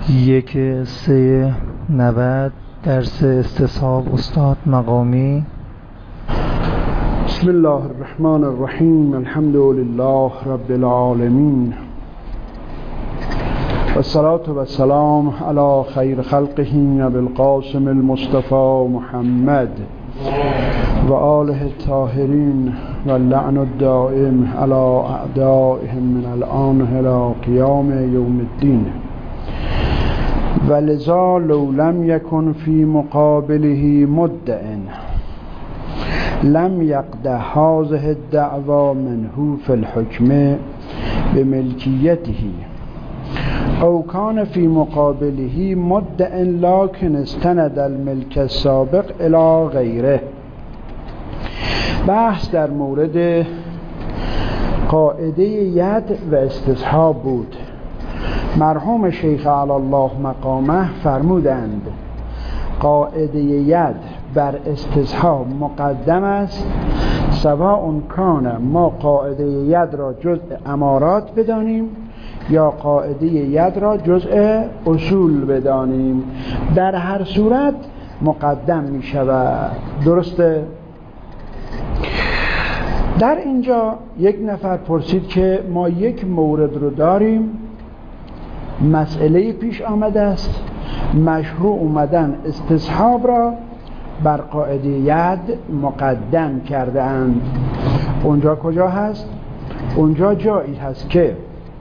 1-3-90 درس استصحاب استاد مقامی. بسم الله الرحمن الرحیم. الحمد لله رب العالمین والصلاة والسلام علی خیر خلقه ابی القاسم المصطفى محمد و آله الطاهرین و اللعن الدائم علی اعدائهم من الآن الی قیام یوم الدین. ولذا لو لم يكن في مقابله مدع لم يقدح هذه الدعوى منه في الحكم بملكيته او كان في مقابله مدع لكن استند الملك السابق الى غيره. بحث در مورد قاعده ید و استصحاب بود. مرحوم شیخ علی الله مقامه فرمودند قاعده ید بر استصحاب مقدم است، سواء کان ما قاعده ید را جزء امارات بدانیم یا قاعده ید را جزء اصول بدانیم، در هر صورت مقدم می شود. درسته؟ در اینجا یک نفر پرسید که ما یک مورد رو داریم، مسئله پیش آمده است، مشروع اومدن استصحاب را بر قاعده ید مقدم کرده اند. اونجا کجا هست؟ اونجا جایی هست که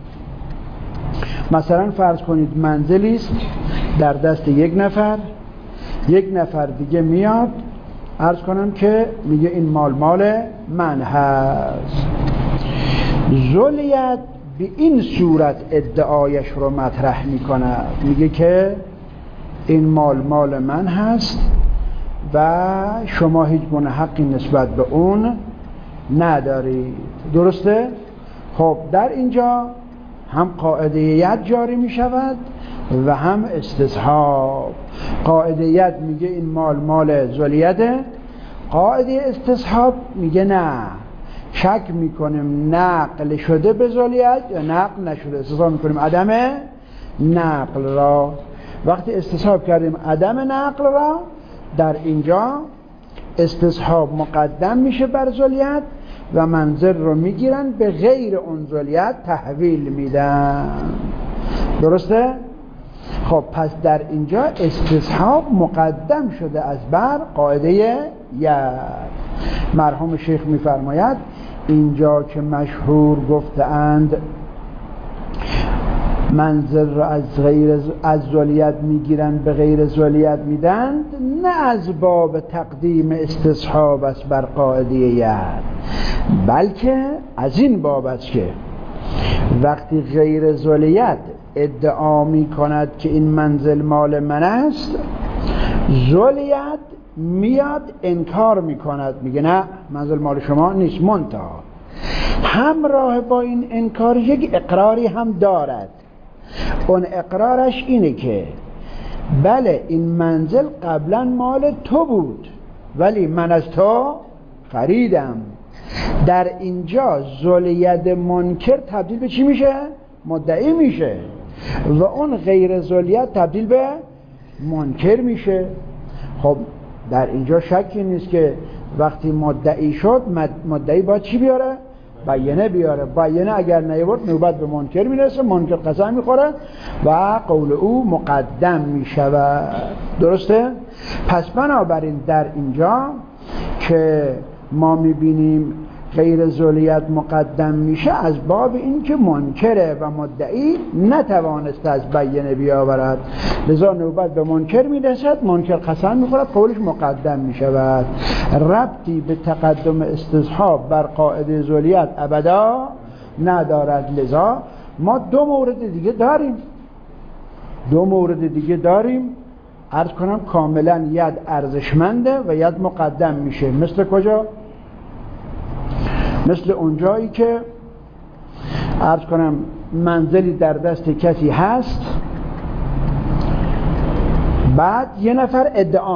مثلا فرض کنید منزلی است در دست یک نفر دیگه میاد عرض کنم که میگه این مال من هست. ذوالید به این صورت ادعایش رو مطرح میکنه، میگه که این مال من هست و شما هیچ گونه حقی نسبت به اون ندارید. درسته؟ خب در اینجا هم قاعده ید جاری میشود و هم استصحاب. قاعده ید میگه این مال ذوالید، قاعده استصحاب میگه نه، شک میکنیم نقل شده به ذوالید یا نقل نشده، استصحاب میکنیم عدم نقل را. وقتی استصحاب کردیم عدم نقل را، در اینجا استصحاب مقدم میشه بر ذوالید و منزل رو میگیرن به غیر اون ذوالید تحویل میدن. درسته؟ خب پس در اینجا استصحاب مقدم شده از بر قاعده ید. مرحوم شیخ میفرماید اینجا که مشهور گفتند منزل را از ذوالید میگیرن به غیر ذوالید میدند، نه از باب تقدیم استصحاب است بر قاعده ید، بلکه از این باب است که وقتی غیر ذوالید ادعا میکند که این منزل مال من است، ذوالید میاد انکار میکند، میگه نه منزل مال شما نیست. منتها همراه با این انکار یک اقراری هم دارد. اون اقرارش اینه که بله این منزل قبلا مال تو بود ولی من از تو خریدم. در اینجا ذوالید منکر تبدیل به چی میشه؟ مدعی میشه و اون غیر ذوالید تبدیل به منکر میشه. خب در اینجا شکی نیست که وقتی مدعی شد مدعی باید چی بیاره؟ بیانه بیاره. بیانه اگر نیورد نوبت به منکر میرسه، منکر قسم میخوره و قول او مقدم میشود. درسته؟ پس بنابراین در اینجا که ما میبینیم غیر ذوالید مقدم میشه از باب این که منکره و مدعی نتوانست از بیانه بیاورد، لذا نوبت به منکر میرسد، منکر قسم میخورد، قولش مقدم میشود. ربطی به تقدم استصحاب بر قاعده ذوالید ابدا ندارد. لذا ما دو مورد دیگه داریم عرض کنم کاملا ید ارزشمنده و ید مقدم میشه. مثل کجا؟ مثل اونجایی که عرض کنم منزلی در دست کسی هست، بعد یه نفر ادعا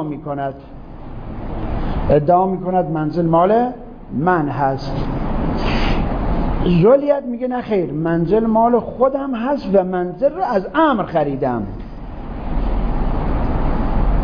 میکند منزل مال من هست. ذوالید میگه نه خیر، منزل مال خودم هست و منزل رو از امر خریدم.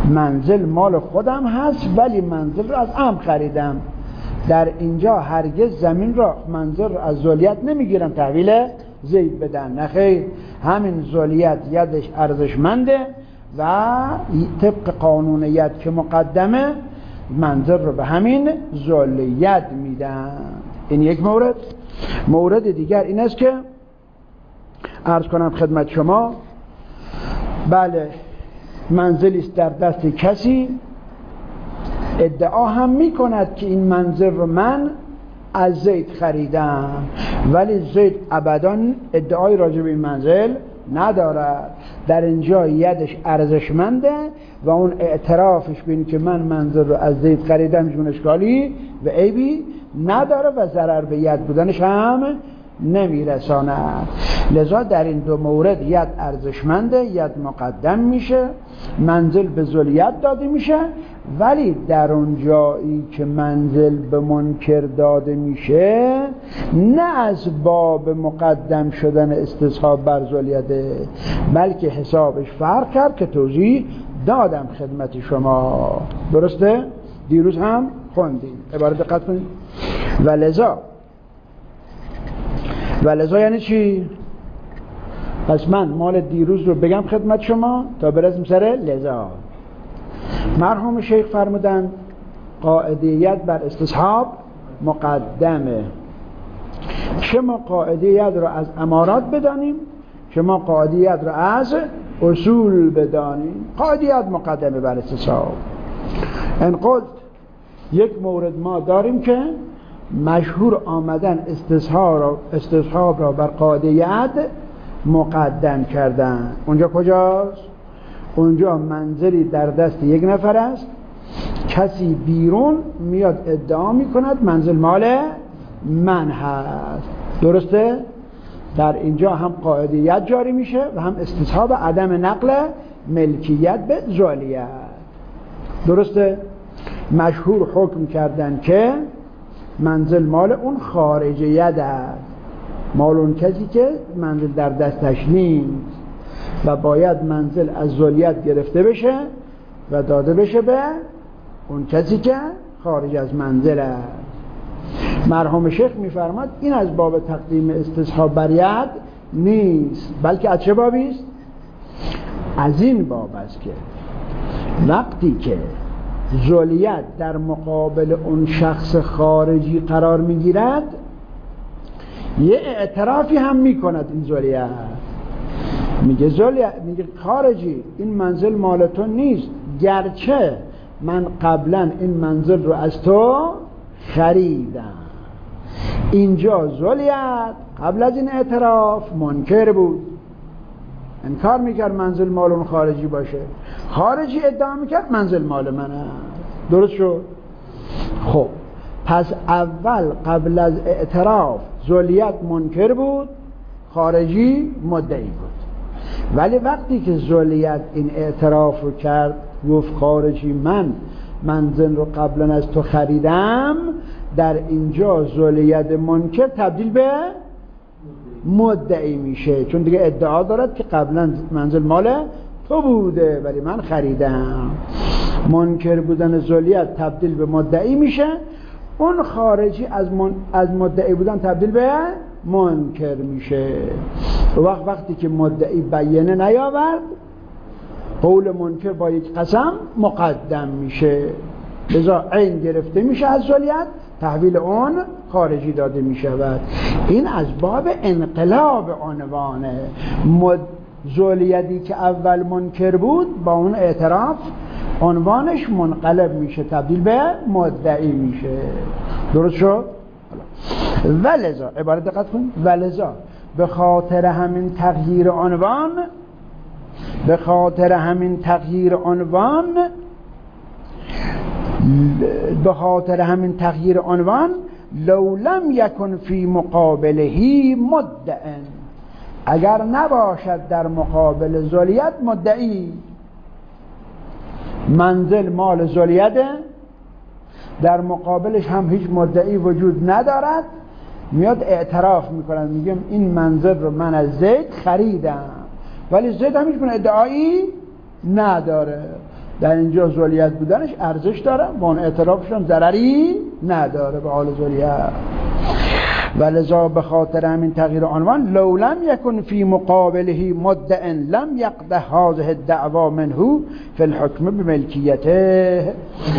منزل مال خودم هست ولی منزل رو از عم خریدم. در اینجا هرگز زمین را منزل رو از ذولیت نمیگیرن تحویل زید بدن، نخیر، همین ذولیت یدش ارزشمنده و طبق قانون ید که مقدمه منزل رو به همین ذولیت میدن. این یک مورد. مورد دیگر این است که عرض کنم خدمت شما، بله منزلی است در دست کسی، ادعا هم می کند که این منزل رو من از زید خریدم، ولی زید ابداً ادعای راجع به این منزل ندارد. در اینجا یدش ارزشمنده و اون اعترافش به این که من منزل رو از زید خریدم جون اشکالی و عیبی نداره و ضرر به ید بودنش هم نمیرساند. لذا در این دو مورد ید ارزشمنده، ید مقدم میشه، منزل به ذولیت داده میشه، ولی در اون جایی که منزل به منکر داده میشه نه از باب مقدم شدن استصحاب بر ذولیته، بلکه حسابش فرق کرد که توضیح دادم خدمت شما. درسته؟ دیروز هم خوندیم. عبارت دقت کنید. ولذا یعنی چی؟ پس من مال دیروز رو بگم خدمت شما تا برسیم سر لذا. مرحوم شیخ فرمودن قاعدیت بر استصحاب مقدمه. چه ما قاعدیت رو از امارات بدانیم، چه ما قاعدیت رو از اصول بدانیم، قاعدیت مقدمه بر استصحاب. ان قلت یک مورد ما داریم که مشهور آمدن استصحاب را بر قاعدیت مقدم کردن. اونجا کجاست؟ اونجا منزلی در دست یک نفر است، کسی بیرون میاد ادعا میکند منزل مال من هست. درسته؟ در اینجا هم قاعدیت جاری میشه و هم استصحاب عدم نقل ملکیت به ذولیت. درسته؟ مشهور حکم کردن که منزل مال اون خارج ید است، مال اون کسی که منزل در دستش نیست و باید منزل از ذولیت گرفته بشه و داده بشه به اون کسی که خارج از منزل است. مرحوم شیخ میفرماد این از باب تقدیم استصحاب بر ید نیست، بلکه از چه بابی است؟ از این باب است که وقتی که ذولیت در مقابل اون شخص خارجی قرار میگیرد یه اعترافی هم میکند این ذولیت، میگه ذولیت، میگه خارجی این منزل مال تو نیست، گرچه من قبلا این منزل رو از تو خریدم. اینجا ذولیت قبل از این اعتراف منکر بود، انکار میکرد منزل مال اون خارجی باشه، خارجی ادعا میکرد منزل مال منه. درست شد؟ خب پس اول قبل از اعتراف ذولیت منکر بود، خارجی مدعی بود، ولی وقتی که ذولیت این اعتراف رو کرد گفت خارجی من منزل رو قبلا از تو خریدم، در اینجا ذولیت منکر تبدیل به مدعی میشه، چون دیگه ادعا دارد که قبلا منزل مال تو بوده ولی من خریدم. منکر بودن ذولیت تبدیل به مدعی میشه، اون خارجی از مدعی بودن تبدیل به منکر میشه. وقتی که مدعی بیانه نیاورد قول منکر با یک قسم مقدم میشه، لذا عین گرفته میشه از ذولیت، تحویل اون خارجی داده میشود. این از باب انقلاب عنوانه. ذولیتی که اول منکر بود با اون اعتراف عنوانش منقلب میشه، تبدیل به مدعی میشه. درست شد؟ ولذا عبارت دقت کن، ولذا به خاطر همین تغییر عنوان لو لم یکن فی مقابله مدعن، اگر نباشد در مقابل ذولیت مدعی، منزل مال ذولیته، در مقابلش هم هیچ مدعی وجود ندارد، میاد اعتراف میکنن، میگم این منزل رو من از زید خریدم، ولی زید هم هیچ ادعایی نداره. در اینجا ذولیت بودنش ارزش داره و اون اعترافش هم ضرری نداره به حال ذولیت. ولذا به خاطر همین تغییر عنوان لو لم یکن فی مقابله مدعا لم یقده هذه الدعوا منه فی الحکم بملکیته.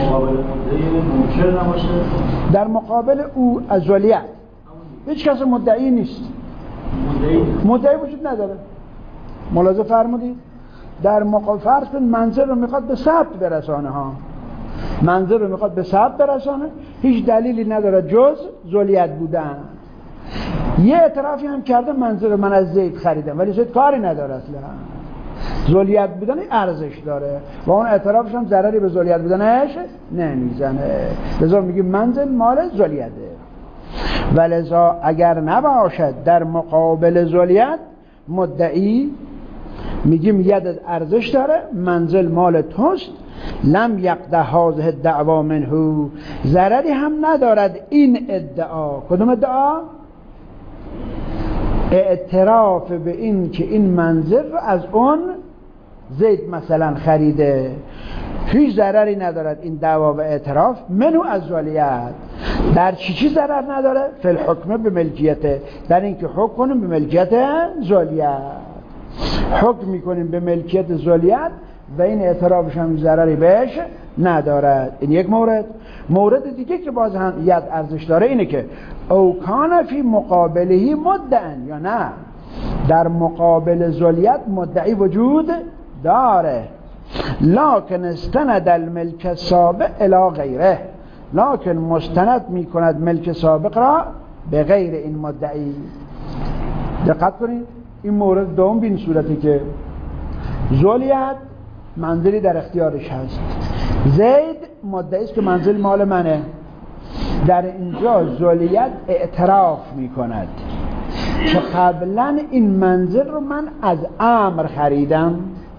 در مقابل او از ذولیت هیچ کس مدعی نیست، مدعی وجود نداره. ملاحظه فرمودید در مقابل فرض کن منزل رو میخواد به ثبت برسانه ها، منزل رو میخواد به ثبت برسانه، هیچ دلیلی نداره جز ذولیت بودن. یه اعترافی هم کرده منزل رو من از زید خریدم ولی زید کاری نداره اصلا، ذولیت بودن ارزش داره و اون اعترافش هم ضرری به ذولیت بودنش نمیزنه، لذا میگه منزل مال ذولیته. ولذا اگر نباشد در مقابل ذولیت مدعی، میگیم یدت ارزش داره، منزل مال توست، لم یقده هذه الدعوا منه، ضرری هم ندارد این ادعا. کدوم ادعا؟ اعتراف به این که این منزل رو از اون زید مثلا خریده، هیچ ضرری ندارد این دعوا و اعتراف منو از ذولیت. در چی ضرر نداره؟ فی الحکم به ملکیته، در اینکه حکم کنیم به ملکیت ذولیت، حکم میکنیم به ملکیت ذولیت و این اعترافش هم ضرری بهش ندارد. این یک مورد. مورد دیگه که باز هم ید ارزش داره اینه که او کان فی مقابله مدعا، یا نه در مقابل ذولیت مدعی وجود داره، لکن استند الملک السابق الی غیره، لکن مستند میکند ملک سابق را به غیر این مدعی. دقت کنید این مورد دوم به این صورتی که ذولیت منزلی در اختیارش هست، زید مدعی است که منزل مال منه، در اینجا ذولیت اعتراف میکند که قبلا این منزل رو من از عمرو خریدم،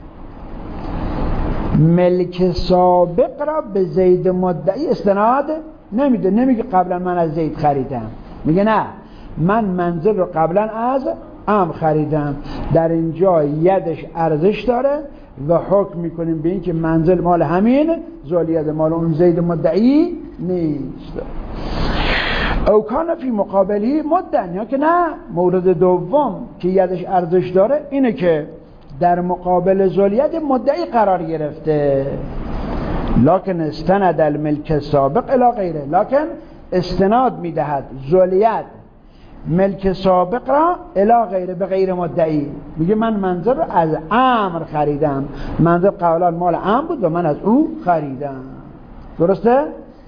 ملک سابق را به زید مدعی استناد نمیده، نمیگه قبلا من از زید خریدم، میگه نه من منزل رو قبلا از عمرو خریدم. در اینجا یدش ارزش داره و حکم میکنیم به این که منزل مال همین ذولیت، مال اون زید مدعی نیست. او کان فی مقابلی مدعی، یا که نه مورد دوم که یدش ارزش داره اینه که در مقابل ذولیت مدعی قرار گرفته، لکن استند الملک سابق الی غیره، لکن استناد میدهد ذولیت ملک سابق را الی غیره، به غیر مدعی، میگه من منزل رو از عمرو خریدم، منزل قبلا مال عمرو بود و من از او خریدم. درسته؟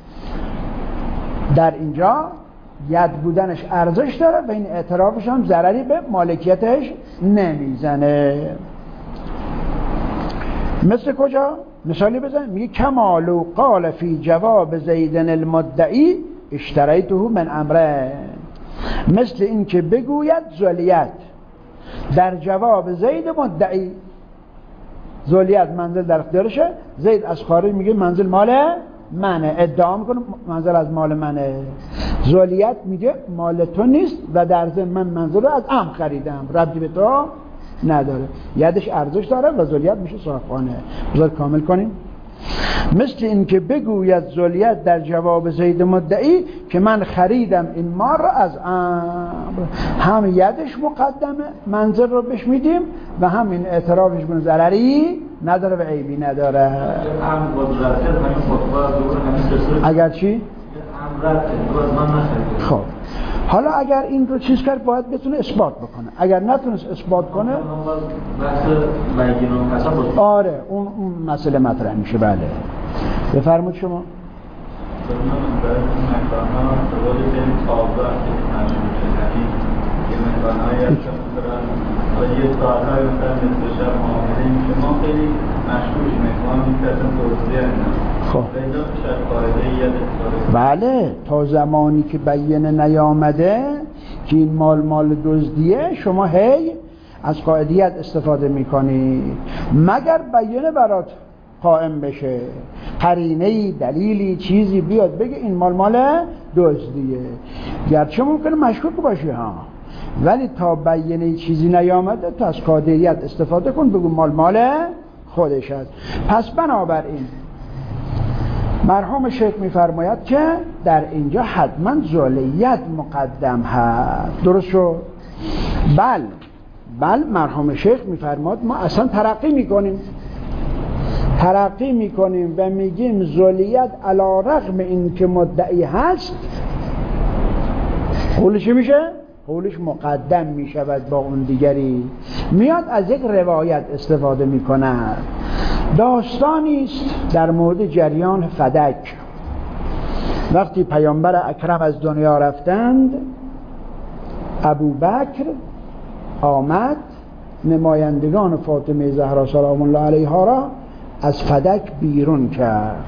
در اینجا ید بودنش ارزش داره و این اعترافش هم ضرری به مالکیتش نمیزنه. مثل کجا؟ مثالی بزن، میگه کمالو قال فی جواب زیدن المدعی اشتریته من عمرو، مثل این که بگوید ذولیت در جواب زید مدعی، ذولیت منزل در اختیارشه، زید از خارج میگه منزل مال منه، ادعا میکنه منزل از مال منه، ذولیت میگه مال تو نیست و در ضمن من منزل رو از عمرو خریدم، ربطی به تو نداره، یدش ارزش داره و ذولیت میشه صاحبخانه. بذار کامل کنیم. مثل این که بگوید ذولیت در جواب زید مدعی که من خریدم این مال رو از عمرو، هم یدش مقدمه منزل رو بهش میدیم و هم این اعترافش به ضرری نداره و عیبی نداره. اگر چی؟ خب حالا اگر این رو چیز کرد باید بتونه اثبات بکنه، اگر نتونست اثبات کنه آره اون مسئله مطرح میشه. بله بفرمایید شما. خب بله تا زمانی که بیانه نیامده که این مال دزدیه شما هی از قاعدیت استفاده میکنید مگر بیانه برات قائم بشه، قرینه‌ای دلیلی چیزی بیاد بگه این مال دزدیه، گرچه ممکنه مشکوک باشه ها، ولی تا بیانه چیزی نیامده تا از قاعدیت استفاده کن، بگو مال خودش است. پس بنابراین مرحوم شیخ میفرماید که در اینجا حتما ذولیت مقدم هست. درست شد؟ بل مرحوم شیخ میفرماید ما اصلا ترقی میکنیم و میگیم ذولیت علی رغم این که مدعی هست قولش میشه؟ قولش مقدم میشود با اون دیگری. میاد از یک روایت استفاده میکند. داستانی است در مورد جریان فدک. وقتی پیامبر اکرم از دنیا رفتند، ابوبکر آمد نمایندگان فاطمه زهرا سلام الله علیها را از فدک بیرون کرد.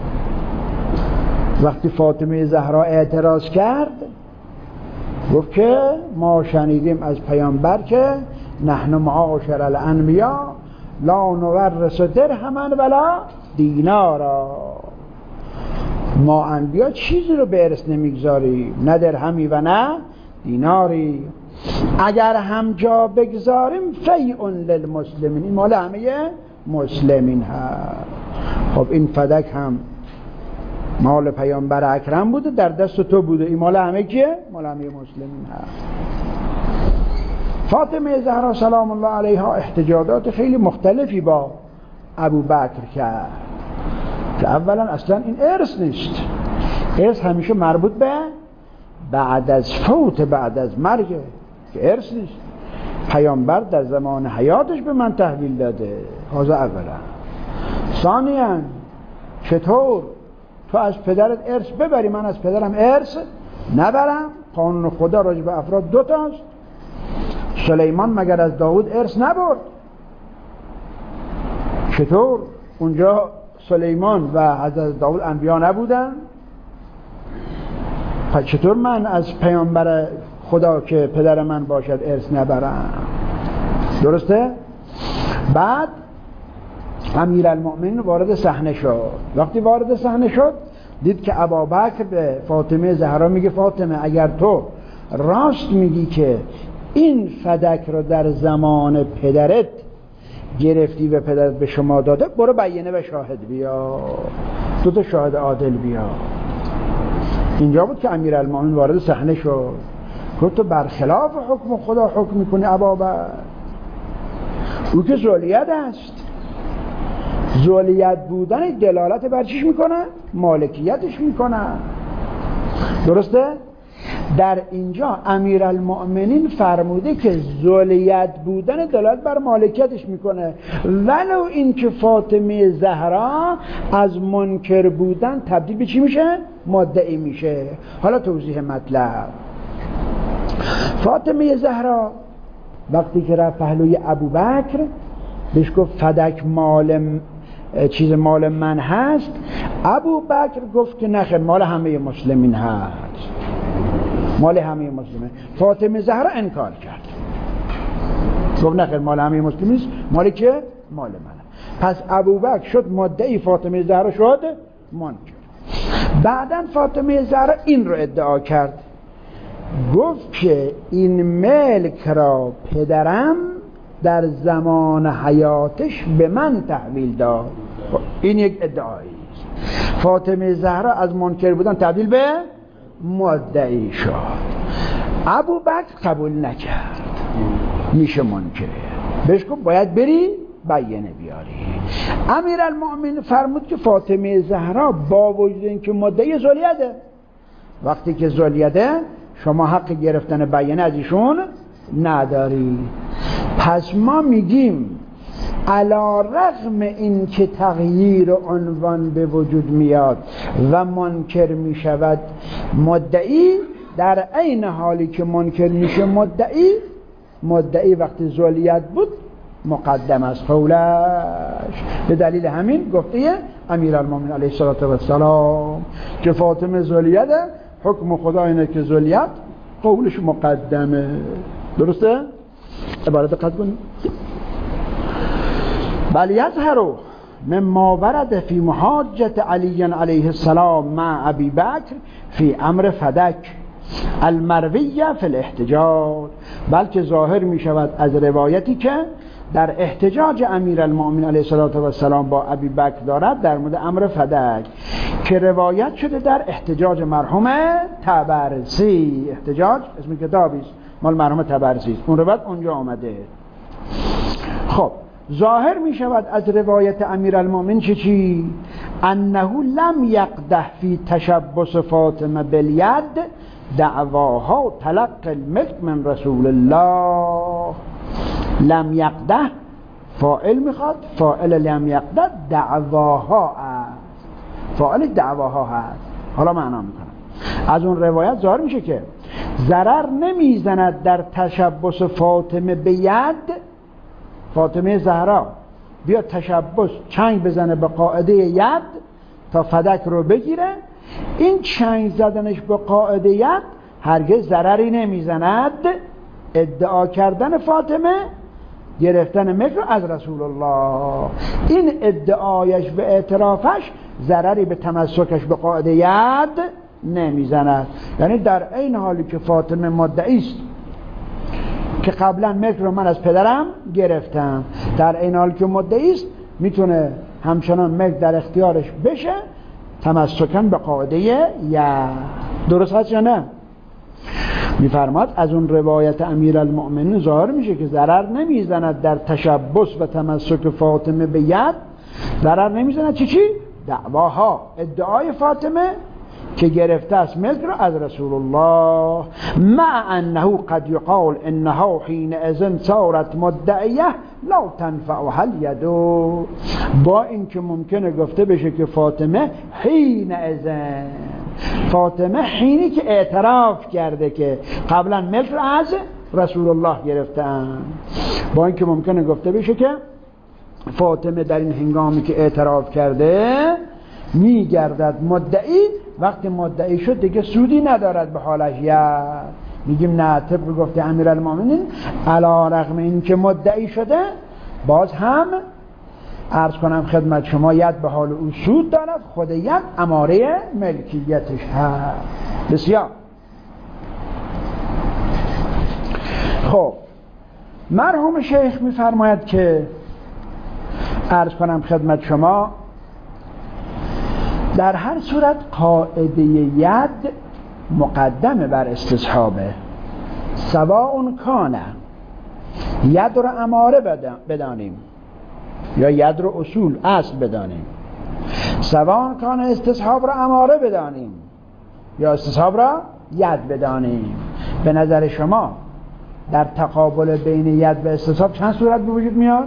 وقتی فاطمه زهرا اعتراض کرد گفت که ما شنیدیم از پیامبر که نحن معاشر الانبیا لا نورث درهما ولا دینارا، ما انبیا چیزی رو به ارث نمیگذاریم، نه درهمی و نه دیناری. اگر هم جا بگذاریم فیء للمسلمین، این مال همه مسلمین هست. خب این فدک هم مال پیامبر اکرم بوده، در دست تو بوده، این مال همه کیه؟ مال همه مسلمین هست. فاطمه زهرا سلام الله علیها احتجاجات خیلی مختلفی با ابوبکر کرد که اولا اصلا این ارث نیست، ارث همیشه مربوط به بعد از فوت، بعد از مرگ، که ارث نیست. پیامبر در زمان حیاتش به من تحویل داده. هذا اولا. ثانیا چطور تو از پدرت ارث ببری من از پدرم ارث نبرم؟ قانون خدا راجع به افراد دو تاست. سلیمان مگر از داود ارث نبرد؟ چطور اونجا سلیمان و حضرت داود انبیا نبودن؟ پس چطور من از پیامبر خدا که پدر من باشد ارث نبرم؟ درسته؟ بعد امیرالمؤمنین وارد صحنه شد. وقتی وارد صحنه شد دید که ابوبکر به فاطمه زهرا میگه فاطمه اگر تو راست میگی که این فدک رو در زمان پدرت گرفتی و پدرت به شما داده، برو بیانه و شاهد بیا، دو تا شاهد عادل بیا. اینجا بود که امیرالمؤمنین وارد صحنه شد. گفت تو برخلاف حکم خدا حکم میکنی ابوبکر، او که ذولیت است. ذولیت بودن دلالت بر چیش میکنه؟ مالکیتش میکنه. درسته؟ در اینجا امیرالمؤمنین فرموده که ذولیت بودن دلالت بر مالکیتش میکنه، ولو این که فاطمه زهرا از منکر بودن تبدیل به چی میشه؟ مدعی میشه. حالا توضیح مطلب. فاطمه زهرا وقتی که رفت پهلوی ابوبکر بهش گفت فدک مال من هست، ابوبکر گفت که نخیر مال همه مسلمین هست، مال همه مسلمین. فاطمه زهرا انکار کرد، گفت نخیر مال همه مسلمین است، مال که؟ مال من. پس ابوبکر شد مدعی، فاطمه زهرا شد منکر. بعداً فاطمه زهرا این رو ادعا کرد، گفت که این ملک را پدرم در زمان حیاتش به من تحویل داد. این یک ادعایی است. فاطمه زهرا از منکر بودن تبدیل به مدعی شد. ابوبکر قبول نکرد، میشه منکره، بهش گفت باید بری بیانه بیاری. امیرالمؤمنین فرمود که فاطمه زهرا با وجود اینکه مدعی ذولیته، وقتی که ذولیته شما حق گرفتن بیانه از ایشون نداری. پس ما میگیم علی رغم این که تغییر عنوان به وجود میاد و منکر میشود مدعی، در عین حالی که منکر میشه مدعی وقتی ذولیت بود مقدم از قولش. به دلیل همین گفته امیرالمومنین علیه السلام که فاطمه ذولیت، حکم خدا اینه که ذولیت قولش مقدمه. درسته؟ عبارت دقت کنید. بل یظهر مما ورد فی محاجة علی علیه السلام مع ابی بکر فی امر فدک المرویه فی الاحتجاج، بلکه ظاهر می شود از روایتی که در احتجاج امیرالمؤمنین علیه السلام با ابی بکر دارد در مورد امر فدک که روایت شده در احتجاج مرحوم طبرسی. احتجاج اسم کتابی است مال مرحوم طبرسی، اون روایت اونجا آمده. خب ظاهر می شود از روایت امیرالمؤمنین چی؟ انه لم یقدح فی تشبث فاطمه بالید دعواها تلقی الملک من رسول الله. لم یقدح فاعل میخواد، فاعل لم یقدح دعواها است، فاعل دعواها هست. حالا معنا میکنم. از اون روایت ظاهر میشه که ضرر نمیزند در تشبث فاطمه به ید، فاطمه زهرا بیا تشبث چنگ بزنه به قاعده ید تا فدک رو بگیره، این چنگ زدنش به قاعده ید هرگز ضرری نمیزند. ادعا کردن فاطمه گرفتن ملک از رسول الله، این ادعایش به اعترافش ضرری به تمسکش به قاعده ید نمیزند. یعنی در این حالی که فاطمه مدعی است که قبلا ملک رو من از پدرم گرفتم، در این حال که مدعی است میتونه همچنان ملک در اختیارش بشه تمسکاً به قاعده یا. درست هست یا نه؟ میفرماد از اون روایت امیرالمؤمنین ظاهر میشه که ضرر نمیزند در تشبث و تمسک فاطمه به ید، ضرر نمیزند چی؟ دعواها، ادعای فاطمه که گرفته است ملک را از رسول الله، مع انه قد یقال انها حینئذ صارت مدعیه لا تنفعها الید. با اینکه ممکنه گفته بشه که فاطمه حینئذ، فاطمه حینی که اعتراف کرده که قبلا ملک را از رسول الله گرفتن، با اینکه ممکنه گفته بشه که فاطمه در این هنگامی که اعتراف کرده میگردد مدعی، وقتی مدعی شد دیگه سودی ندارد به حالش. یا میگیم نه، طبق گفته امیرالمؤمنین علی رغم این که مدعی شده باز هم عرض کنم خدمت شما ید به حال او سود دارد، خود ید اماره ملکیتش هست. بسیار خب. مرحوم شیخ میفرماید که عرض کنم خدمت شما در هر صورت قاعده ید مقدمه بر استصحابه، سواء کانه ید رو اماره بدانیم یا ید رو اصول اصل بدانیم، سواء کانه استصحاب رو اماره بدانیم یا استصحاب را ید بدانیم. به نظر شما در تقابل بین ید و استصحاب چند صورت به وجود میاد؟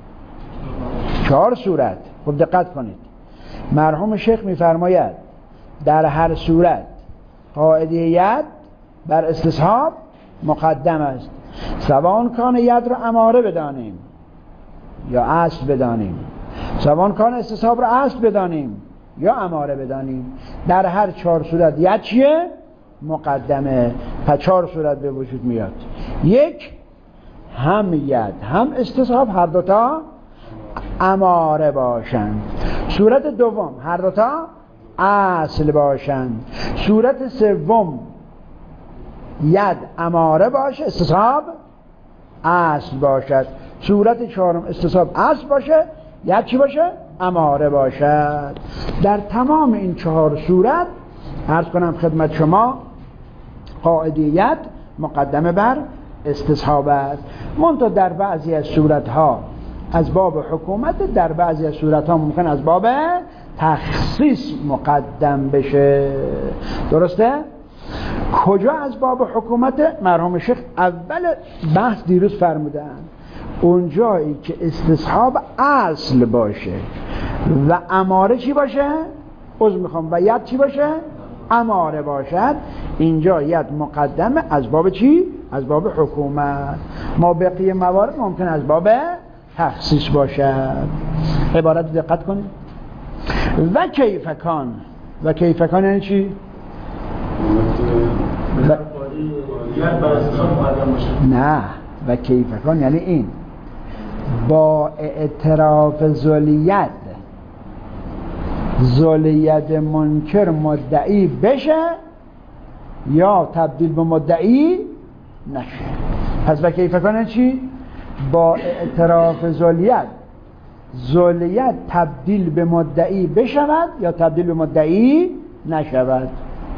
4 صورت. خب دقت کنید، مرحوم شیخ میفرماید در هر صورت قاعده ید بر استصحاب مقدم است، سواء کان ید رو اماره بدانیم یا اصل بدانیم، سواء کان استصحاب رو اصل بدانیم یا اماره بدانیم، در هر 4 صورت ید چیه؟ مقدمه. پس 4 صورت به وجود میاد. 1 هم ید هم استصحاب هر دوتا اماره باشند. صورت دوم هر دوتا اصل باشند. صورت سوم ید اماره باشه، استصحاب اصل باشد. صورت چهارم استصحاب اصل باشه، ید چی باشه؟ اماره باشد. در تمام این 4 صورت عرض کنم خدمت شما قاعده ید مقدمه بر استصحاب است. منتها در بعضی از صورتها از باب حکومت، در بعضی از صورتها ممکن از باب تخصیص مقدم بشه. درسته؟ کجا از باب حکومت؟ مرحوم شیخ اول بحث دیروز فرمودن اونجایی که استصحاب اصل باشه و اماره چی باشه؟ و ید چی باشه؟ اماره باشد، اینجا ید مقدمه از باب چی؟ از باب حکومت. ما بقیه موارد ممکن از باب تخصیص باشد. عبارت دقت کنید. و کیفکان. و کیفکان یعنی چی؟ نه، و کیفکان یعنی این با اعتراف ذوالید منکر مدعی بشه یا تبدیل به مدعی نشه. پس و کیفکان یعنی چی؟ با اعتراف ذلیت تبدیل به مدعی بشود یا تبدیل به مدعی نشود.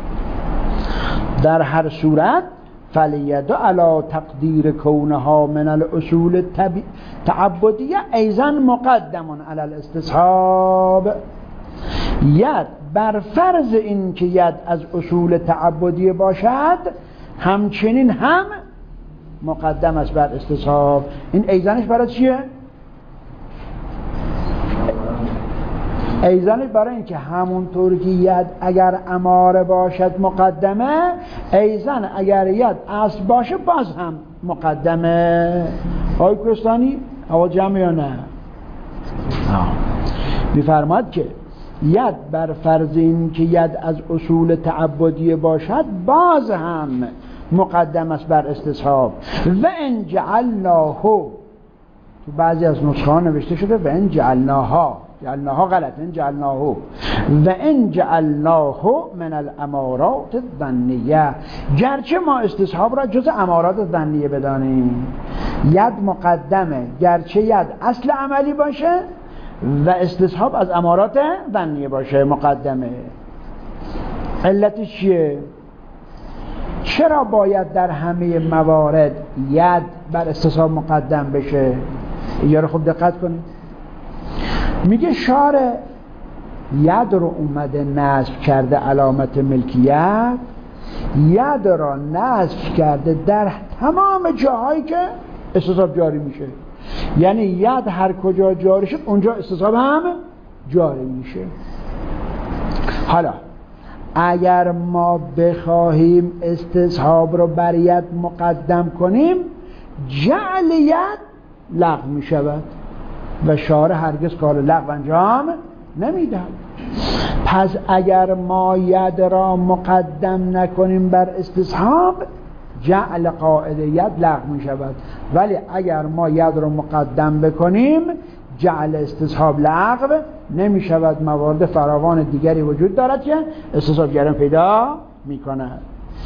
در هر صورت فلید علی تقدیر کونها من الاصول تعبدیه ایضا مقدم علی الاستصحاب. ید بر فرض این که ید از اصول تعبدیه باشد همچنین هم مقدم است بر استصحاب. این ایضانش برای چیه؟ ایضانش برای این که همونطور که ید اگر اماره باشد مقدمه، ایضان اگر ید اصل باشه باز هم مقدمه. آقای کوهستانی آقا جمع یا نه؟ میفرماد که ید بر فرض این که ید از اصول تعبدیه باشد باز هم مقدم است بر استصحاب. و ان جعلناه، تو بعضی از نسخه ها نوشته شده و ان جعلناها غلط، ان جعلناه و ان جعلناه من الامارات الظنیه. گرچه ما استصحاب را جز امارات ظنیه بدانیم، ید مقدمه گرچه ید اصل عملی باشه و استصحاب از امارات ظنیه باشه مقدمه. علتش چیه؟ چرا باید در همه موارد ید بر استصحاب مقدم بشه؟ اینجا رو خوب دقت کنید. میگه شارع ید رو اومده نصب کرده علامت ملکیت، ید را نصب کرده در تمام جاهایی که استصحاب جاری میشه. یعنی ید هر کجا جاری شد اونجا استصحاب هم جاری میشه. حالا اگر ما بخواهیم استصحاب رو بر ید مقدم کنیم، جعل ید لغو می شود و شارع هرگز کار لغو انجام نمیدهد. پس اگر ما ید را مقدم نکنیم بر استصحاب، جعل قاعده ید لغو می شود. ولی اگر ما ید را مقدم بکنیم، جعل استصحاب لغو نمی شود. موارد فراوان دیگری وجود دارد که استصحاب جریان پیدا می کند.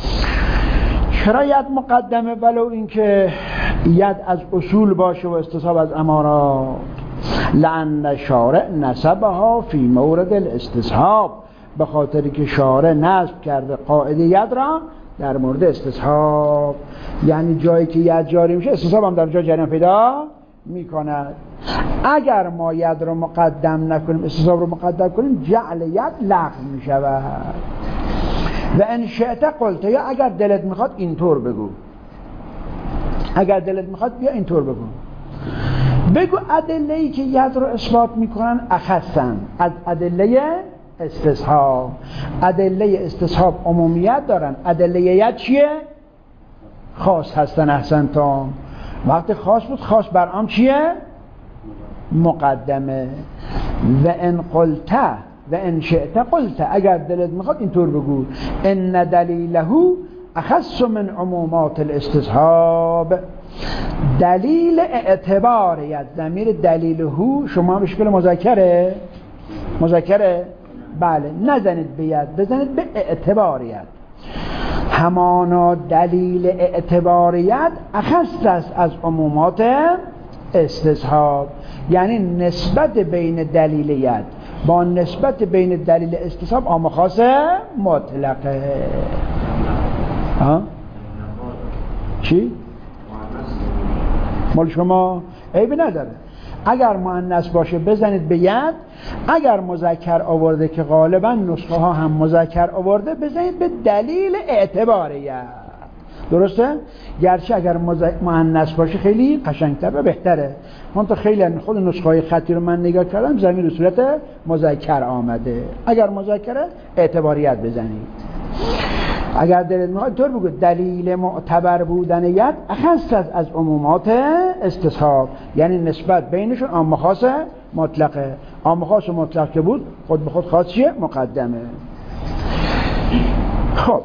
چرا ید مقدمه ولو اینکه ید از اصول باشه و استصحاب از امارات؟ لأن شارع نسبها فی مورد الاستصحاب، به خاطری که شارع نصب کرده قاعده ید را در مورد استصحاب. یعنی جایی که ید جاری میشه استصحاب هم در جا جریان پیدا میکند. اگر ما ید رو مقدم نکنیم، استصحاب رو مقدم کنیم، جعل ید لغو میشود. و ان شئت قلت، یا اگر دلت میخواد اینطور بگو، اگر دلت میخواد بیا اینطور بگو ادله‌ای که ید رو اثبات میکنن اخصن از ادله استصحاب. ادله استصحاب عمومیت دارن، ادله ید چیه؟ خاص هستن. احسنتم. وقتی خاص بود، خاص بر عام چیه؟ مقدمه. و ان قلت و ان شئت قلت، اگر دلت میخواد اینطور بگو ان دلیله اخص من عمومات الاستصحاب. دلیل اعتبار ید، ضمیر دلیله شما به شکل مذکره؟ بله، نزنید به ید، بزنید به اعتبار ید. همانا دلیل اعتبار ید اخص است از عمومات استصحاب. یعنی نسبت بین دلیل ید با نسبت بین دلیل استصحاب عام خاص مطلقه. چی؟ مال شما عیبی نداره. اگر مؤنث باشه بزنید به ید، اگر مذکر آورده که غالبا نسخه ها هم مذکر آورده بزنید به دلیل اعتبار ید. درسته؟ گرچه اگر مؤنث باشه خیلی قشنگتر و بهتره. من تا خیلی خود نسخه های خطی رو من نگاه کردم، ضمیر به صورت مذکر آمده. اگر مذکره اعتباریت بزنید. اگر دلت میخواد طور بگو دلیل معتبر بودن ید اخص از عمومات استصحاب، یعنی نسبت بینشون عام خاص مطلقه. عام خاص مطلق که بود خود به خود خاص چیه؟ مقدمه. خب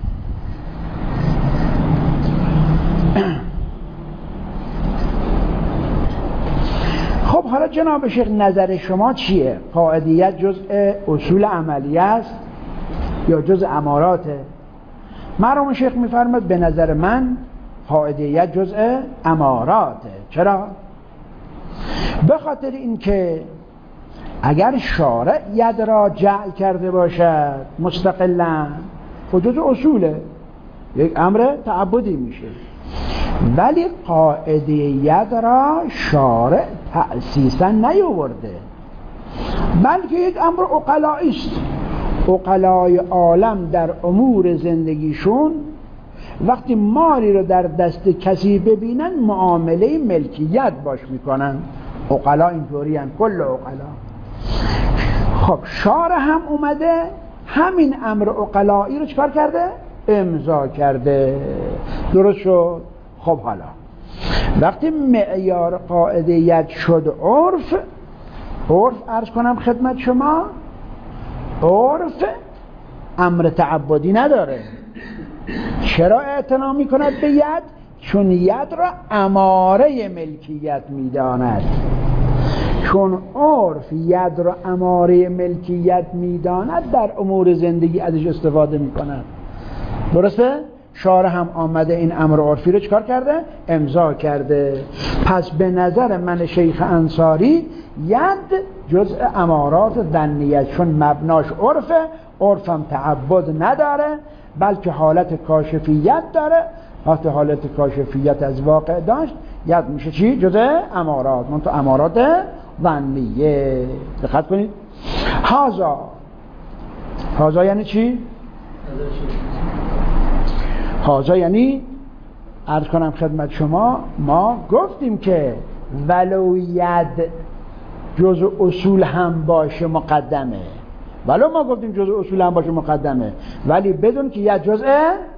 خب حالا جناب شیخ نظر شما چیه؟ قاعدیت جزء اصول عملی است یا جزء اماراته؟ مرحوم شیخ میفرماد به نظر من قاعده ید جزء اماراته. چرا؟ به خاطر اینکه اگر شارع ید را جعل کرده باشد مستقلا خود جزء اصوله، یک امر تعبدی میشه، ولی قاعده ید را شارع تأسیسا نیاورده، بلکه یک امر عقلائی است. عقلای عالم در امور زندگیشون وقتی مالی رو در دست کسی ببینن معامله ملکیت باش میکنن. عقلا اینطوری هستند، کل عقلا. خب شارع هم اومده همین امر عقلایی رو چکار کرده؟ امضا کرده. درست شد؟ خب حالا وقتی معیار قاعده ید شد عرف عرض کنم خدمت شما، عرف امر تعبدی نداره. چرا اعتنا میکند به ید؟ چون ید را اماره ملکیت میداند. چون عرف ید را اماره ملکیت میداند در امور زندگی ازش استفاده میکند. درسته؟ شارع هم آمده این امر عرفی رو چکار کرده؟ امضا کرده. پس به نظر من شیخ انصاری ید جزء امارات ظنیه، چون مبناش عرفه، عرف هم تعبد نداره بلکه حالت کاشفیت داره. وقتی حالت کاشفیت از واقع داشت ید میشه چی؟ جزء امارات، منتها امارات ظنیه. دقت کنید. هازا یعنی چی؟ هازا یعنی عرض کنم خدمت شما، ما گفتیم که ولو ید جزء اصول هم باشه مقدمه، ولو ما گفتیم جزء اصول هم باشه مقدمه، ولی بدون که ید جزء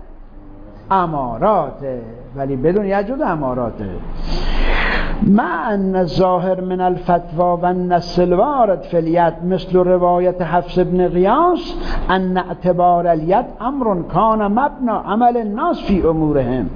اماراته، مع ان الظاهر من الفتوى و النص الوارد فی الید مثل روایت حفص بن غیاث ان اعتبار الید امر کان مبنا عمل الناس فی امورهم.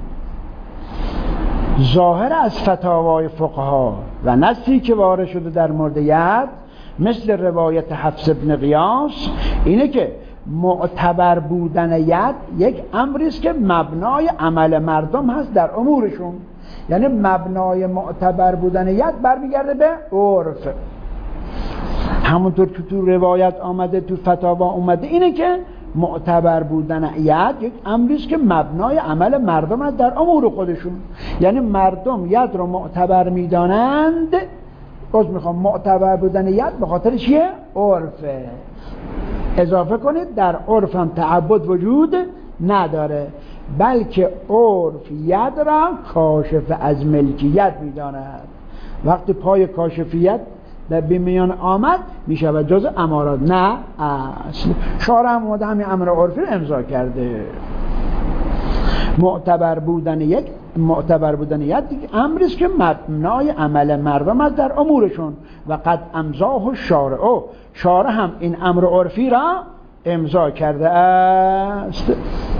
ظاهر از فتاوای فقها و نصی که وارد شده در مورد ید مثل روایت حفص بن غیاث اینه که معتبر بودن ید یک امری است که مبنای عمل مردم هست در امورشون. یعنی مبنای معتبر بودن ید برمیگرده به عرف، همونطور که تو روایت آمده، تو فتاوا اومده، اینه که معتبر بودن ید یک امری است که مبنای عمل مردم هست در امور خودشون. یعنی مردم ید رو معتبر میدانند. معتبر بودن ید به خاطر چیه؟ عرفه. اضافه کنید در عرف هم تعبد وجود نداره، بلکه عرف ید را کاشف از ملکیت میداند. وقتی پای کاشفیت در بیمیان آمد میشه جز امارات، نه اصل. شارع هم اومده همین امر عرفی رو امضا کرده. معتبر بودن ید یک امری است که مبنای عمل مردم است در امورشون و قد امضاه شارع هم این امر عرفی را امضا کرده است.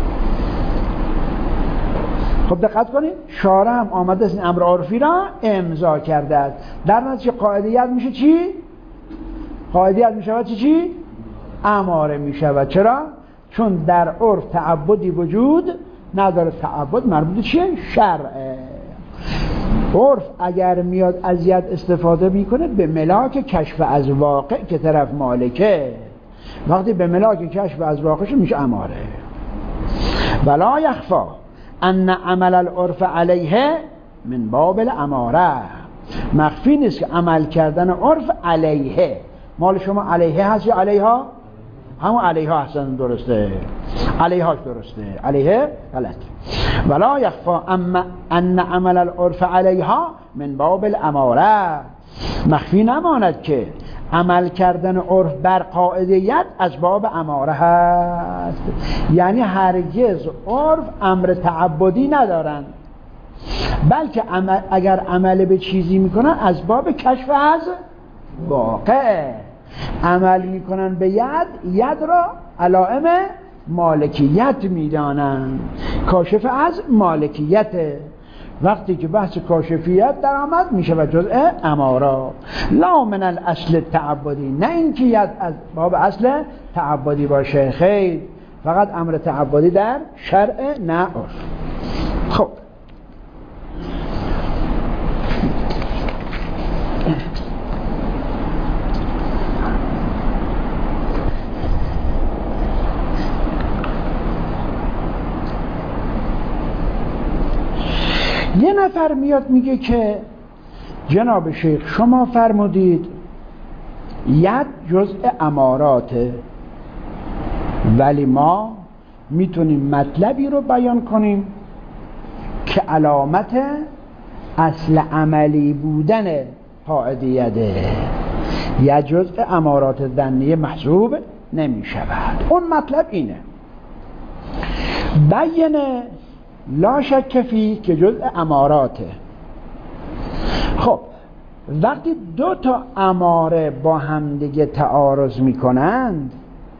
خب دقت کنید، شارع هم آمده است این امر عرفی را امضا کرده است. در نتیجه قاعده ید میشه چی؟ قاعده ید میشه چی؟ اماره میشه. چرا؟ چون در عرف تعبدی وجود نداره. تعبد مربوط چیه؟ شرعه. عرف اگر میاد از ید استفاده میکنه به ملاک کشف از واقع که طرف مالکه. وقتی به ملاک کشف از واقعش میشه اماره. ولا یخفا ان عمل العرف علیه من باب الاماره. مخفی نیست که عمل کردن عرف علیه، مال شما علیه هست یا علیها؟ همون علیها هستن. درسته، علیهاش درسته، علیه غلط. ولا یخفا ان عمل العرف علیها من باب الاماره. مخفی نماند که عمل کردن عرف بر قاعده ید از باب اماره هست. یعنی هرگز عرف امر تعبدی ندارن، بلکه اگر عمل به چیزی میکنن از باب کشف از واقع عمل میکنن به ید را علائم مالکیت میدانن، کاشف از مالکیت. وقتی که بحث کاشفیت در آمد میشه و جزء امارا، لا من الاصل تعبدی، نه اینکه ید از باب اصل تعبدی باشه، خیر، فقط امر تعبدی در شرع نه عرف. خب نفر میاد میگه که جناب شیخ شما فرمودید ید جزء اماراته، ولی ما میتونیم مطلبی رو بیان کنیم که علامت اصل عملی بودن قاعده یده، ید جزء امارات ظنیه محسوب نمی شود. اون مطلب اینه بیانه لا شک فی که جزء اماراته. خب وقتی دو تا اماره با هم دیگه تعارض میکنند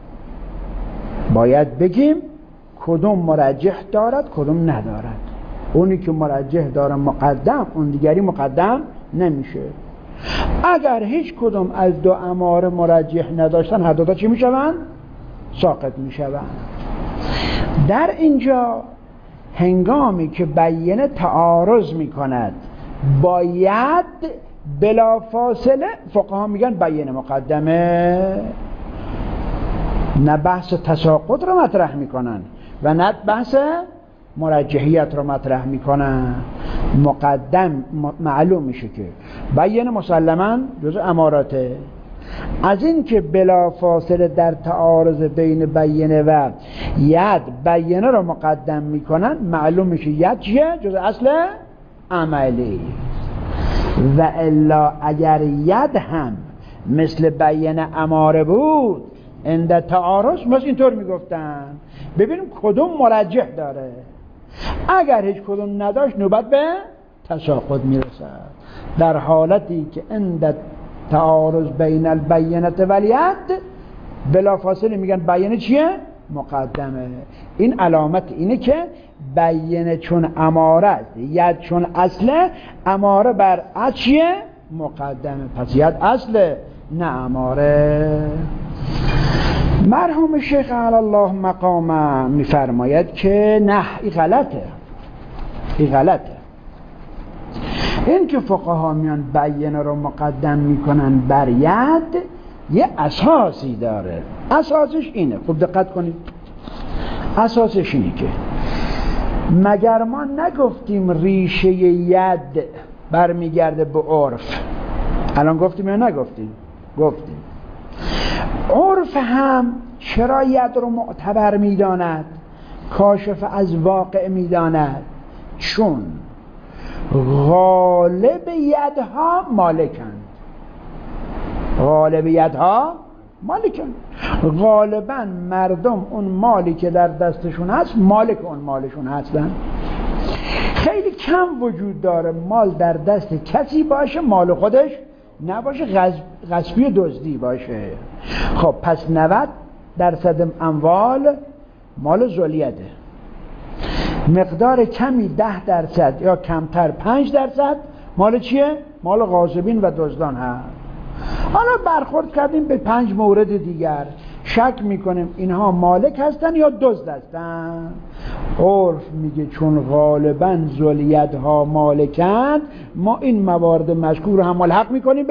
باید بگیم کدوم مرجح دارد کدوم ندارد. اونی که مرجح داره مقدم، اون دیگری مقدم نمیشه. اگر هیچ کدوم از دو اماره مرجح نداشتن هر دو تا چی میشوند؟ ساقط میشوند. در اینجا هنگامی که بیانه تعارض میکند باید بلا فاصله، فقها میگن بیانه مقدمه، نه بحث تساقط رو مطرح میکنن و نه بحث مرجحیت رو مطرح میکنن. مقدم معلوم میشه که بیانه مسلما جزء اماراته. از این که بلا فاصله در تعارض بین بیانه و ید بیانه رو مقدم میکنن معلوم میشه ید چیه؟ جزء اصل عملی. و الا اگر ید هم مثل بیانه اماره بود عند تعارض مثل اینطور میگفتن ببینیم کدوم مرجح داره. اگر هیچ کدوم نداشت نوبت به تساقط میرسد. در حالتی که عند تعارض بین البینه و الید بلا فاصله میگن بیانه چیه؟ مقدمه. این علامت اینه که بیانه چون اماره است، ید چون اصله، اماره بر چیه؟ مقدمه. پس ید اصله نه اماره. مرحوم شیخ علی الله مقامه میفرماید که نه، این غلطه. این غلطه. این که فقها میان بیانه رو مقدم میکنن بر ید یه اساسی داره. اساسش اینه، خوب دقت کنید. اساسش اینه که مگر ما نگفتیم ریشه ید برمیگرده به عرف؟ الان گفتیم یا نگفتیم؟ گفتیم. عرف هم چرا ید رو معتبر میداند، کاشف از واقع میداند؟ چون غالب یدها مالکند. غالب یدها مالکند. غالبا مردم اون مالی که در دستشون هست مالک اون مالشون هستن. خیلی کم وجود داره مال در دست کسی باشه مال خودش نباشه، غصبی و دزدی باشه. خب پس 90% اموال مال ذوالیده، مقدار کمی 10% یا کمتر 5% مال چیه؟ مال غاصبین و دزدان هست. حالا برخورد کردیم به 5 مورد دیگر، شک میکنیم اینها مالک هستن یا دزد هستن. عرف میگه چون غالبا ذوالیدها مالکند ما این موارد مذکور رو هم ملحق میکنیم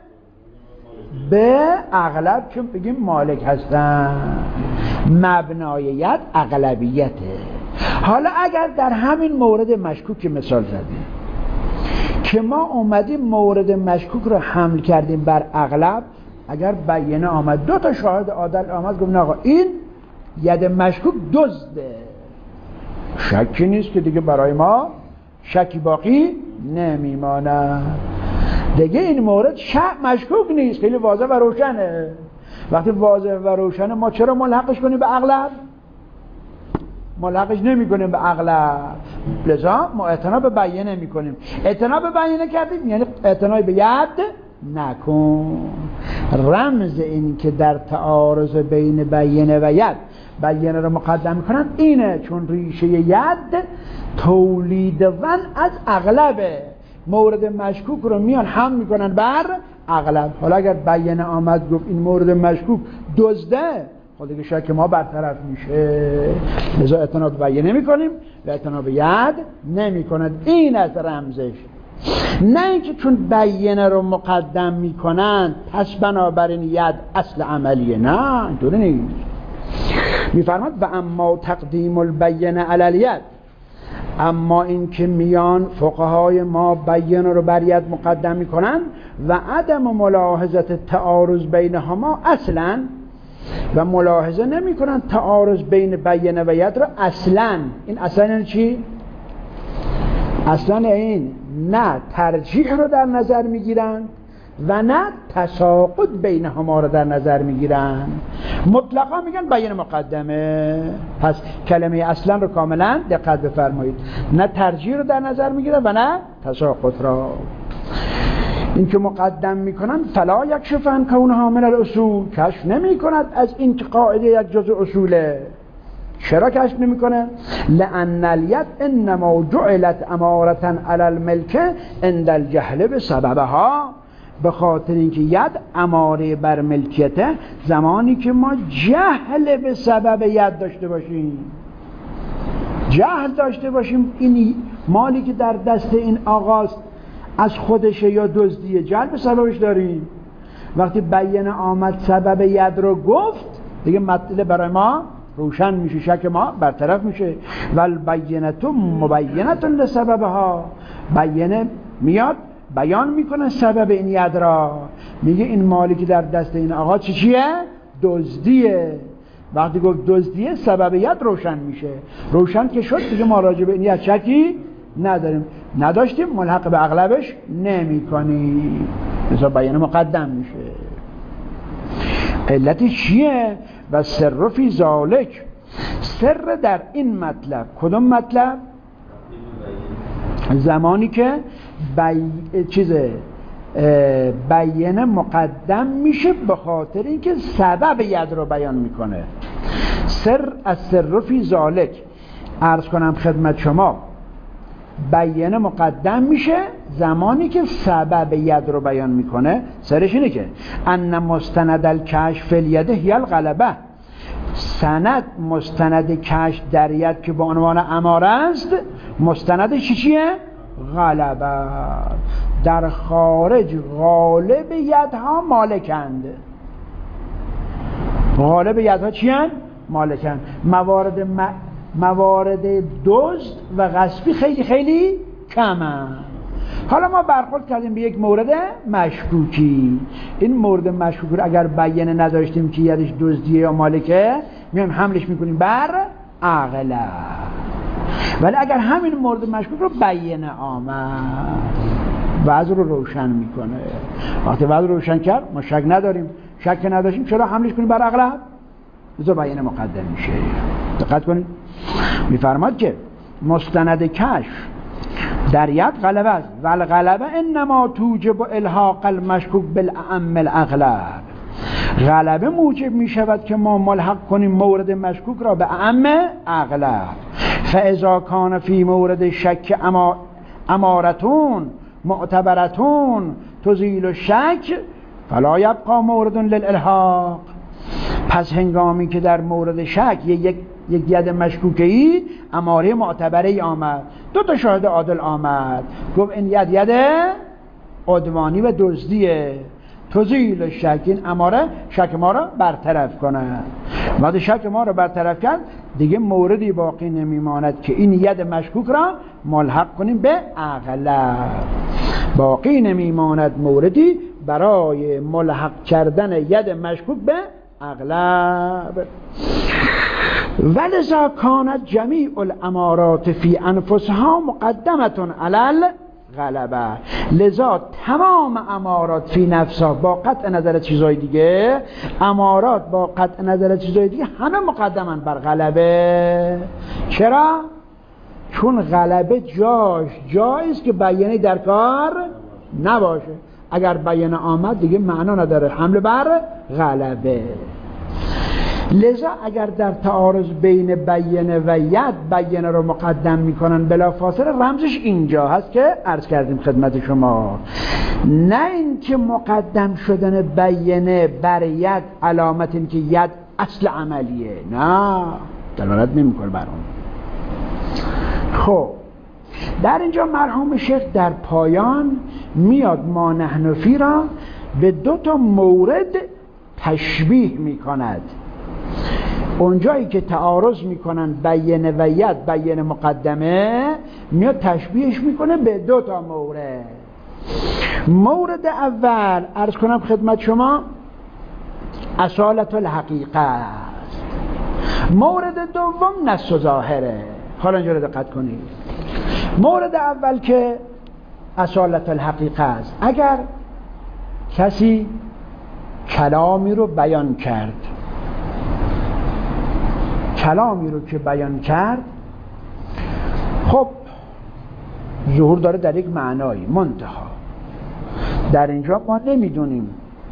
به اغلب، چون بگیم مالک هستن. مبنای ید اغلبیته. حالا اگر در همین مورد مشکوک مثال زدیم که ما اومدیم مورد مشکوک رو حمل کردیم بر اغلب، اگر بیانه آمد 2 تا شاهد عادل آمد گفت آقا این ید مشکوک دزده، شکی نیست که دیگه برای ما شکی باقی نمیماند. دیگه این مورد مشکوک نیست، خیلی واضح و روشنه. وقتی واضح و روشنه ما چرا ملحقش کنیم به اغلب؟ ملحقش نمی کنیم به اغلب، لذا ما اعتنا به بیانه می کنیم. اعتنا به بیانه کردیم یعنی اعتنای به ید نکن. رمز این که در تعارض بین بیانه و ید بیانه رو مقدم میکنن اینه، چون ریشه ید تولید ون از اغلبه، مورد مشکوک رو میان هم میکنن بر اغلب. حالا اگر بیانه آمد گفت این مورد مشکوک دزده، خود دیگه شک ما برطرف میشه. لذا اعتنا به بیانه میکنیم و اعتنا به ید نمیکند. این از رمزش. نه اینکه چون بیانه رو مقدم میکنن پس بنابراین ید اصل عملیه، نه اینطوری نیست. میفرماد و اما تقدیم البینه علی الید، اما این که میان فقهای ما بیان رو بر ید مقدم میکنن و عدم ملاحظت تعارض بینهما اصلا، و ملاحظه نمی کنن تعارض بین بیانه و ید رو اصلا. این اصلا یعنی چی؟ اصلا این نه ترجیح رو در نظر میگیرن و نه تساقط بینهما رو در نظر میگیرن، مطلقا میگن بیان مقدمه. پس کلمه اصلا رو کاملا دقت بفرمایید، نه ترجیح رو در نظر میگیرن و نه تساقط را. این که مقدم میکنن فلا یکشف عن کونها من الاصول، کشف نمیکند از این که قاعده یک جزء اصوله. چرا کشف نمیکنه؟ لأن الید انما جعلت امارة علی الملک عند الجهل بسببها، به خاطر اینکه ید اماره بر ملکیته زمانی که ما جهل به سبب ید داشته باشیم، جهل داشته باشیم این مالی که در دست این آقاست از خودشه یا دزدیه، جهل به سببش داریم. وقتی بیانه آمد سبب ید رو گفت دیگه مطلب برای ما روشن میشه، شک ما برطرف میشه. والبینة مبینة لسببها، بیانه میاد بیان میکنه سبب این ید را، میگه این مالی که در دست این آقا چیه؟ دزدیه. وقتی گفت دزدیه سبب ید روشن میشه، روشن که شد دیگه ما راجع به این ید شکی نداریم، نداشتیم ملحق به اغلبش نمی کنیم، مثلا بیان مقدم میشه. علت چیه؟ و سر فی ذالک، سر در این مطلب. کدوم مطلب؟ زمانی که بیان مقدم میشه به خاطر اینکه سبب ید رو بیان میکنه. سر از سر فی ذالک، عرض کنم خدمت شما، بیان مقدم میشه زمانی که سبب ید رو بیان میکنه. سرش اینه که ان مستند الکشف الید هی الغلبه، سند مستند کشف در ید که به عنوان اماره است، مستندش چیه؟ غلبه. در خارج غالب یدها مالکند. غالب یدها چی هست؟ مالکند. موارد دزد و غصبی خیلی خیلی کمه. حالا ما برخورد کردیم به یک مورد مشکوکی. این مورد مشکوک رو اگر بیانه نداشتیم که یدش دزدیه یا مالکه، میایم حملش میکنیم بر اغلب. ولی اگر همین مورد مشکوک رو بیانه آمد، وضع رو روشن میکنه. وقتی وضع رو روشن کرد ما شک نداریم، شک نداشتیم چرا حملش کنیم بر اغلب؟ بذار بیانه مقدم میشه. دقت کنید، میفرماد که مستند کشف در ید غلبه است و الغلبه انما توجب الحاق المشکوک بالاعم الاغلب. غلبه موجب میشود که ما ملحق کنیم مورد مشکوک را به اعم اغلب. فاذا کان فی مورد شک امارتون معتبرتون تزیل الشک فلا یبقى مورد للالحاق. پس هنگامی که در مورد شک یک ید مشکوکی اماره معتبری آمد، دو تا شاهد عادل آمد، گفت این ید عدوانی و دزدیه، تزیل شک، این اماره شک ما را برطرف کنه. وقتی شک ما را برطرف کرد دیگه موردی باقی نمیماند که این ید مشکوک را ملحق کنیم به اغلب. باقی نمیماند موردی برای ملحق کردن ید مشکوک به اغلب. ولذا کانت جمیع الامارات فی انفسها مقدمتون علی الغلبه. لذا تمام امارات فی نفسها با قطع نظر چیزای دیگه، امارات با قطع نظر چیزای دیگه همه مقدمن بر غلبه. چرا؟ چون غلبه جایی است که بیانه در کار نباشه. اگر بیانه آمد دیگه معنا نداره، حمله بر غلبه. لذا اگر در تعارض بین بیانه و ید بیانه رو مقدم میکنن بلا فاصله، رمزش اینجا هست که عرض کردیم خدمت شما. نه اینکه مقدم شدن بیانه بر ید علامت این که ید اصل عملیه، نه، دلالت نمیکنه بر اون. خب در اینجا مرحوم شیخ در پایان میاد ما نحنفی را به دو تا مورد تشبیه میکند. اونجایی که تعارض میکنن بینه و ید، بینه مقدمه، میاد تشبیهش میکنه به 2 تا مورد. مورد اول عرض کنم خدمت شما اصالت الحقیقه است. مورد دوم نص و ظاهره. حالا اینجا رو دقت کنید. مورد اول که اصالت الحقیقه است، اگر کسی کلامی رو بیان کرد، کلامی رو که بیان کرد، خب ظهور داره در یک معنایی، منتها در اینجا ما نمیدونیم،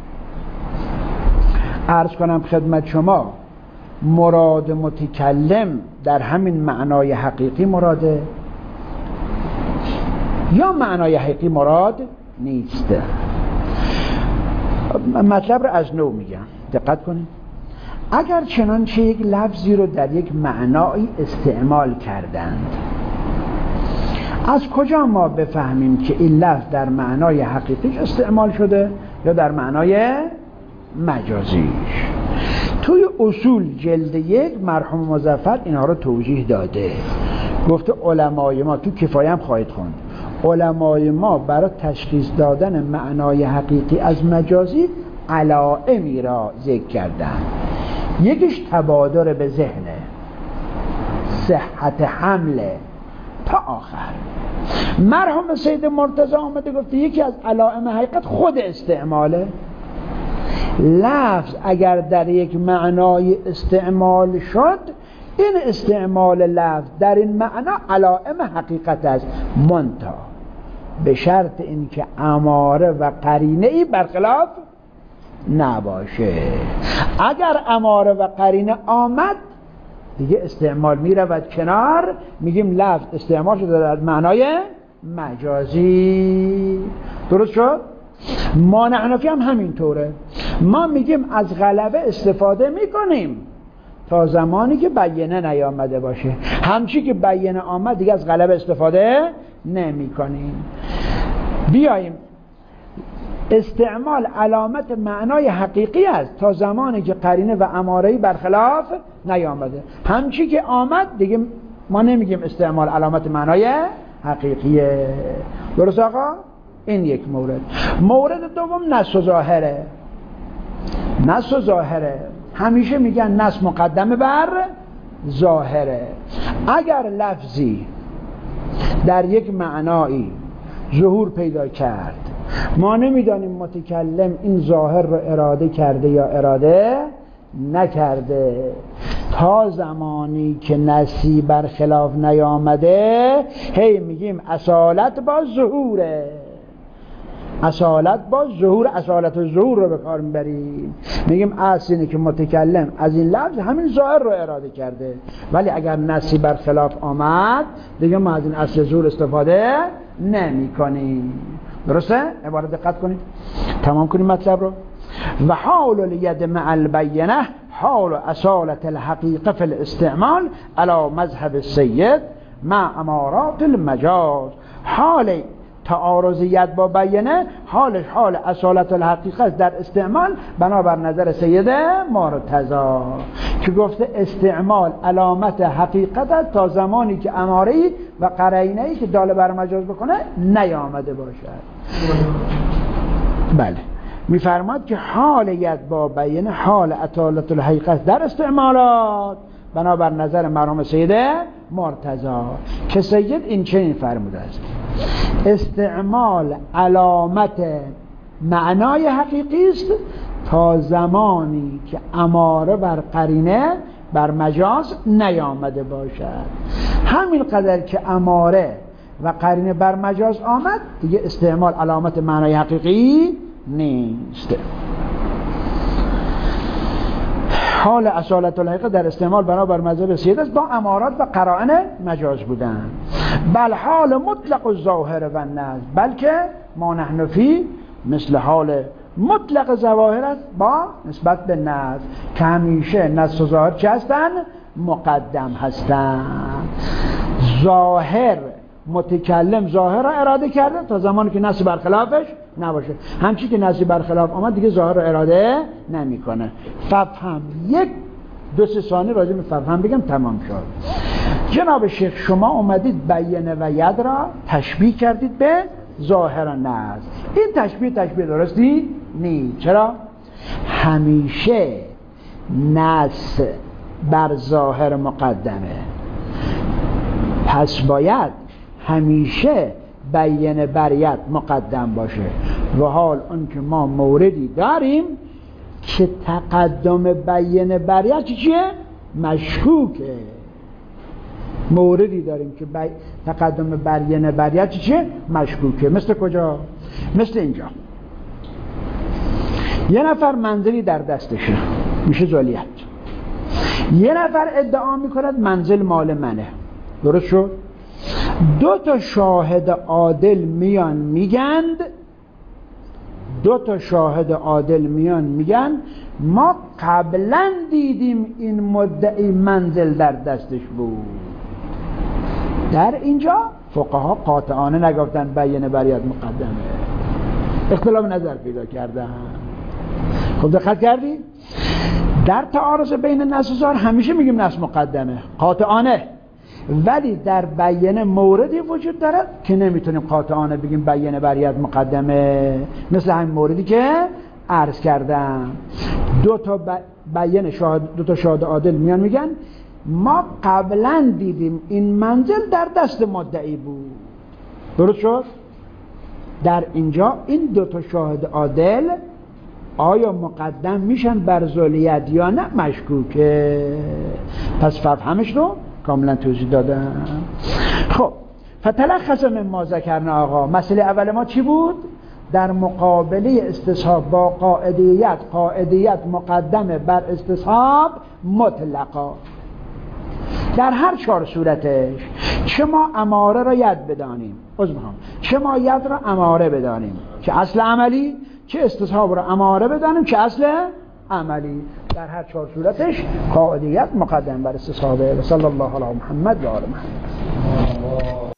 عرض کنم خدمت شما، مراد متکلم در همین معنای حقیقی مراده یا معنای حقیقی مراد نیست. مطلب رو از نو میگم، دقت کنید. اگر چنانچه یک لفظی رو در یک معنایی استعمال کردند، از کجا ما بفهمیم که این لفظ در معنای حقیقیش استعمال شده یا در معنای مجازیش؟ توی اصول جلد 1 مرحوم مظفر اینها رو توضیح داده. گفته علمای ما، تو کفایه هم خواهید خوند، علمای ما برای تشخیص دادن معنای حقیقی از مجازی علائمی را ذکر کردن. یکیش تبادر به ذهنه، صحت حمله تا آخر. مرحوم سید مرتضی آمده گفته یکی از علائم حقیقت خود استعماله. لفظ اگر در یک معنای استعمال شد، این استعمال لفظ در این معنا علائم حقیقت است، منتها به شرط اینکه اماره و قرینه ای برخلاف نباشه. اگر اماره و قرینه آمد دیگه استعمال می رود کنار، میگیم لفظ استعمال شده در معنای مجازی. درست شد؟ ما حنفی هم همینطوره. ما میگیم از غلبه استفاده میکنیم تا زمانی که بیانه نیامده باشه. همچی که بیانه آمد دیگه از غلبه استفاده نمی کنیم. بیاییم استعمال علامت معنای حقیقی است تا زمانی که قرینه و اماره‌ای برخلاف نیامده. همچی که آمد دیگه ما نمیگیم استعمال علامت معنای حقیقیه. درست آقا؟ این یک مورد. مورد دوم نص و ظاهره. نص و ظاهره همیشه میگن نص مقدمه بر ظاهره. اگر لفظی در یک معنایی ظهور پیدا کرد، ما نمیدانیم متکلم این ظاهر رو اراده کرده یا اراده نکرده، تا زمانی که نصی برخلاف نیامده هی میگیم اصالت با ظهوره. اصالت با ظهور، اصالت و ظهور رو به کار میبریم. میگیم اصل اینه که متکلم از این لفظ همین ظاهر رو اراده کرده، ولی اگر نصی برخلاف آمد دیگه ما از این اصل ظهور استفاده نمی کنیم. درسته؟ عبارت دقت کنید. تمام کنیم مطلب رو. و حال الید مع البینه حال اصالت الحقیقه فی الاستعمال علی مذهب السید مع امارات المجاز. حال تعارضیت با بیانه حالش حال اصالت الحقیقه در استعمال بنابر نظر سید مرتضی که گفته استعمال علامت حقیقت تا زمانی که اماره‌ای و قرینه‌ای که دال بر مجاز بکنه نیامده باشد. بله، میفرماد که حالیت با بیانه حال اصالت الحقیقه در استعمالات بنابر نظر مرحوم سید مرتضی که سید این چنین فرموده است: استعمال علامت معنای حقیقی است تا زمانی که اماره بر قرینه بر مجاز نیامده باشد. همین قدر که اماره و قرینه بر مجاز آمد دیگه استعمال علامت معنای حقیقی نیست. حال اصالت الحقیقه در استعمال بنابر مذهب سید است با امارات و قرائن مجاز بودن. بل حال مطلق الظاهر و النص، بلکه ما نحن فی مثل حال مطلق ظواهر است با نسبت به نص که همیشه نص و ظاهر چه هستن؟ مقدم هستن. ظاهر متکلم ظاهر را اراده کرده تا زمانی که نص برخلافش نباشه. همچی که نص برخلاف آمد دیگه ظاهر را اراده نمیکنه. ففهم یک 2-3 ثانیه راجع به فهم بگم تمام شد. جناب شیخ شما اومدید بیانه و ید را تشبیه کردید به ظاهر نص. این تشبیه درستی نیست. چرا؟ همیشه نص بر ظاهر مقدمه، پس باید همیشه بیانه بر ید مقدم باشه. و حال اون که ما موردی داریم که تقدم بیانه بر ید چیه؟ مشکوکه. موردی داریم که تقدم بیانه بر ید چیه؟ مشکوکه. مثل کجا؟ مثل اینجا یه نفر منزلی در دستشه، میشه ذالیت. یه نفر ادعا میکند منزل مال منه، درست شد؟ 2 تا شاهد عادل میان میگن ما قبلا دیدیم این مدعی منزل در دستش بود. در اینجا فقها قاطعانه نگفتن بیانه بر ید مقدمه، اختلاف نظر پیدا کردن. خب دقت کردی؟ در تعارض بین نص و ظاهر همیشه میگیم نص مقدمه قاطعانه، ولی در بیانه موردی وجود داره که نمیتونیم قاطعانه بگیم بیانه بر ید مقدمه. مثل همین موردی که عرض کردم، 2 تا بیانه شاهد، 2 تا شاهد عادل میان میگن ما قبلا دیدیم این منزل در دست مدعی بود، درست شد؟ در اینجا این 2 تا شاهد عادل آیا مقدم میشن بر ذالیت یا نه؟ مشکوکه. پس فهمش رو کاملا توضیح دادم. خب فتلخص من ما ذکرنا آقا، مسئله اول ما چی بود؟ در مقابله استصحاب با قاعدیت مقدمه بر استصحاب مطلقا در هر 4 صورتش. چه ما اماره را ید بدانیم، چه ما ید را اماره بدانیم که اصل عملی، چه استصحاب را اماره بدانیم که اصل عملی، در هر 4 صورتش قاعدیت مقدم بر استصحابه. صلی الله علی محمد و آل محمد.